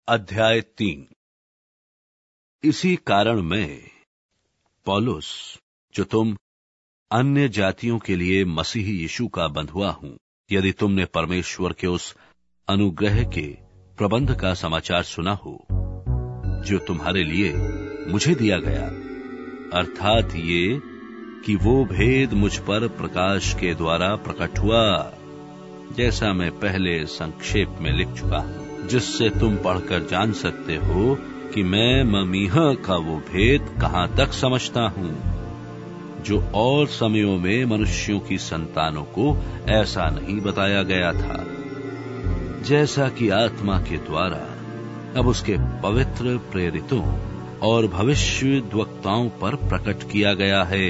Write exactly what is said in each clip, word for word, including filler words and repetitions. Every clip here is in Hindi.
अध्याय तीन। इसी कारण मैं पौलुस, जो तुम अन्य जातियों के लिए मसीह यीशु का बंधुआ हूं, यदि तुमने परमेश्वर के उस अनुग्रह के प्रबंध का समाचार सुना हो जो तुम्हारे लिए मुझे दिया गया, अर्थात ये कि वो भेद मुझ पर प्रकाश के द्वारा प्रकट हुआ, जैसा मैं पहले संक्षेप में लिख चुका हूं, जिससे तुम पढ़कर जान सकते हो कि मैं ममीह का वो भेद कहां तक समझता हूं, जो और समयों में मनुष्यों की संतानों को ऐसा नहीं बताया गया था, जैसा कि आत्मा के द्वारा अब उसके पवित्र प्रेरितों और भविष्यद्वक्ताओं पर प्रकट किया गया है।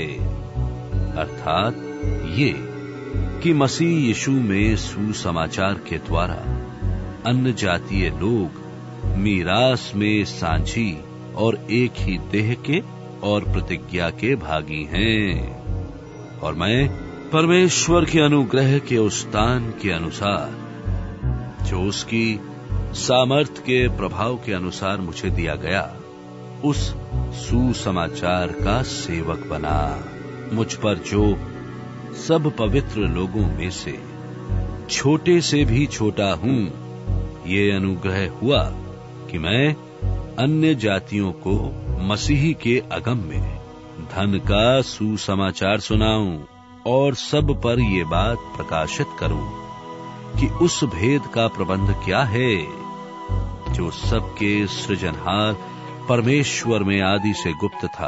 अर्थात ये कि मसीह यीशु में सुसमाचार के द्वारा अन्य जातीय लोग मीरास में सांझी और एक ही देह के और प्रतिज्ञा के भागी हैं। और मैं परमेश्वर के अनुग्रह के उस दान के अनुसार, जो उसकी सामर्थ के प्रभाव के अनुसार मुझे दिया गया, उस सुसमाचार का सेवक बना। मुझ पर जो सब पवित्र लोगों में से छोटे से भी छोटा हूं, ये अनुग्रह हुआ कि मैं अन्य जातियों को मसीह के अगम में धन का सुसमाचार सुनाऊं और सब पर ये बात प्रकाशित करूं कि उस भेद का प्रबंध क्या है, जो सबके सृजनहार परमेश्वर में आदि से गुप्त था,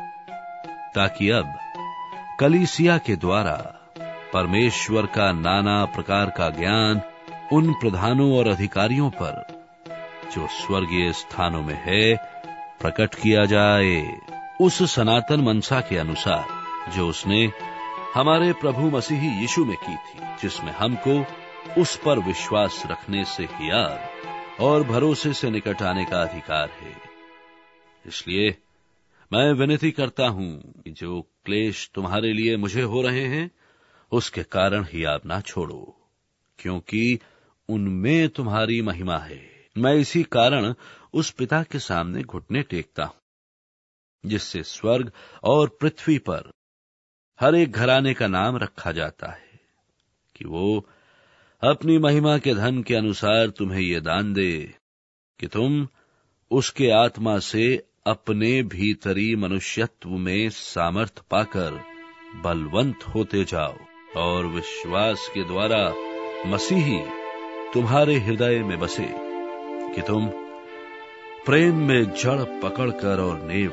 ताकि अब कलीसिया के द्वारा परमेश्वर का नाना प्रकार का ज्ञान उन प्रधानों और अधिकारियों पर, जो स्वर्गीय स्थानों में है, प्रकट किया जाए, उस सनातन मनसा के अनुसार जो उसने हमारे प्रभु मसीह यीशु में की थी, जिसमें हमको उस पर विश्वास रखने से हियाव और भरोसे से निकट आने का अधिकार है। इसलिए मैं विनती करता हूं कि जो क्लेश तुम्हारे लिए मुझे हो रहे हैं, उसके कारण हियाव ना छोड़ो, क्योंकि उनमें तुम्हारी महिमा है। मैं इसी कारण उस पिता के सामने घुटने टेकता हूं, जिससे स्वर्ग और पृथ्वी पर हर एक घराने का नाम रखा जाता है, कि वो अपनी महिमा के धन के अनुसार तुम्हें ये दान दे कि तुम उसके आत्मा से अपने भीतरी मनुष्यत्व में सामर्थ पाकर बलवंत होते जाओ, और विश्वास के द्वारा मसीही तुम्हारे हृदय में बसे, कि तुम प्रेम में जड़ पकड़कर और नेव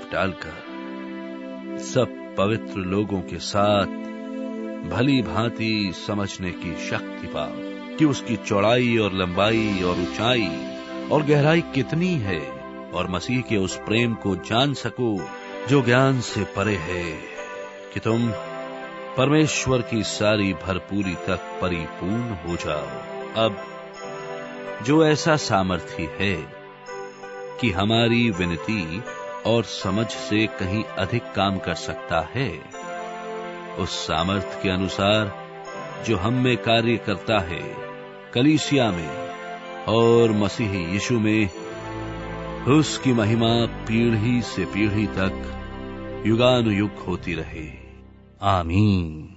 डालकर सब पवित्र लोगों के साथ भली भांति समझने की शक्ति पाओ, कि उसकी चौड़ाई और लंबाई और ऊंचाई और गहराई कितनी है, और मसीह के उस प्रेम को जान सको जो ज्ञान से परे है, कि तुम परमेश्वर की सारी भरपूरी तक परिपूर्ण हो जाओ। अब जो ऐसा सामर्थ्य है कि हमारी विनती और समझ से कहीं अधिक काम कर सकता है, उस सामर्थ्य के अनुसार जो हम में कार्य करता है, कलीसिया में और मसीह यीशु में, उसकी महिमा पीढ़ी से पीढ़ी तक युगानुयुग होती रहे। आमीन।